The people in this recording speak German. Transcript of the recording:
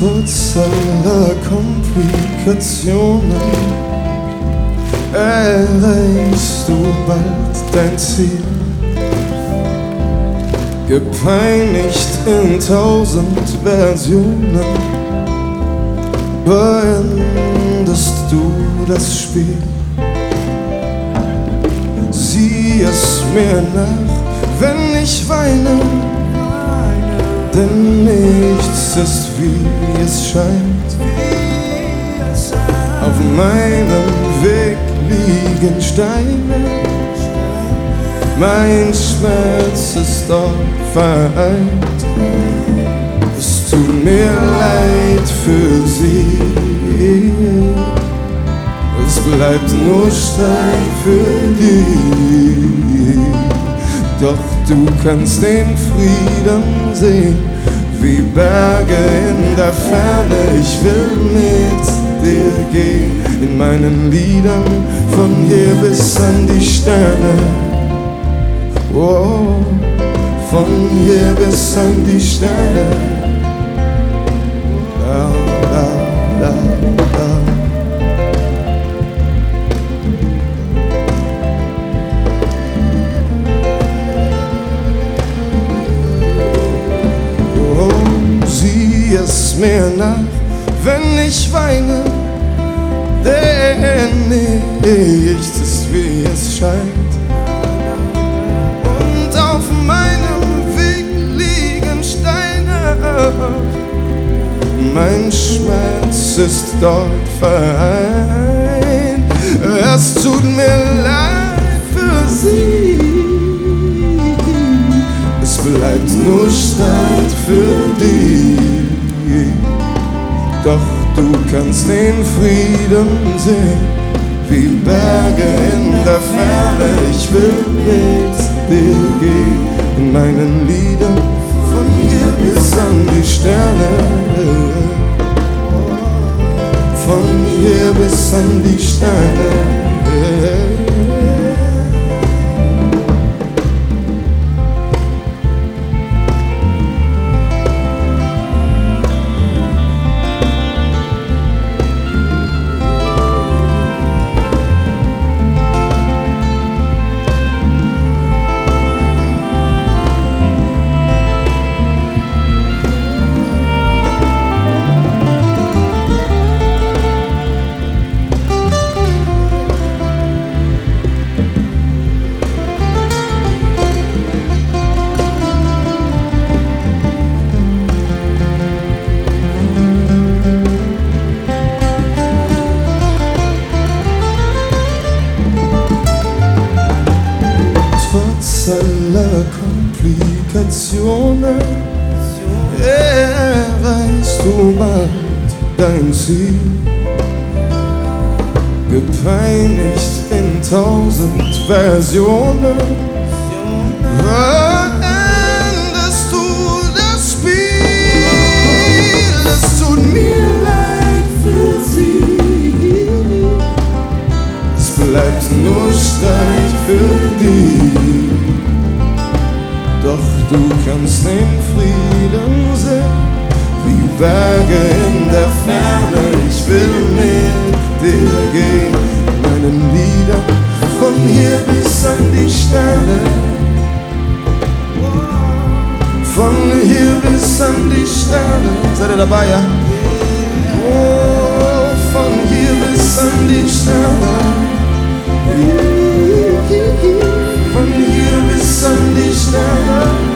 Trotz aller Komplikationen erreichst du bald dein Ziel. Gepeinigt in 1000 Versionen beendest du das Spiel. Sieh es mir nach, wenn ich weine, denn nichts ist wie es scheint. Auf meinem Weg liegen Steine, mein Schmerz ist dort vereint. Es tut mir leid für sie, es bleibt nur Stein für dich. Doch du kannst den Frieden sehen, wie Berge in der Ferne. Ich will mit dir gehen, in meinen Liedern, von hier bis an die Sterne. Oh, von hier bis an die Sterne. Da, da, da, da. Es mir nach, wenn ich weine, denn nichts ist wie es scheint. Und auf meinem Weg liegen Steine, mein Schmerz ist dort vereint. Es tut mir leid für sie, es bleibt nur Streit für dich. Doch du kannst den Frieden sehen, wie Berge in der Ferne. Ich will mit dir gehen, in meinen Liedern, von hier bis an die Sterne. Von hier bis an die Sterne. Trotz aller Komplikationen erreichst du bald dein Ziel. Gepeinigt in 1000 Versionen beendest du das Spiel. Es tut mir leid für sie, es bleibt nur Streit für dich. Doch du kannst den Frieden sehen, wie Berge in der Ferne. Ich will mit dir gehen, meinen Liedern, von hier bis an die Sterne. Von hier bis an die Sterne. Seid ihr dabei, ja? Oh, von hier bis an die Sterne. Von hier bis an die Sterne.